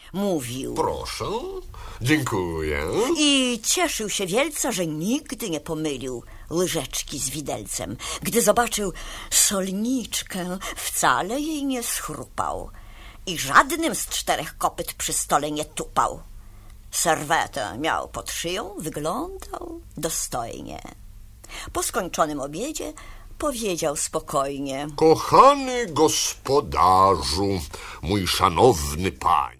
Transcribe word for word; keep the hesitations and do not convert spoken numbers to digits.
mówił. Proszę, dziękuję. I cieszył się wielce, że nigdy nie pomylił łyżeczki z widelcem. Gdy zobaczył solniczkę, wcale jej nie schrupał i żadnym z czterech kopyt przy stole nie tupał. Serwetę miał pod szyją, wyglądał dostojnie. Po skończonym obiedzie powiedział spokojnie: Kochany gospodarzu, mój szanowny panie,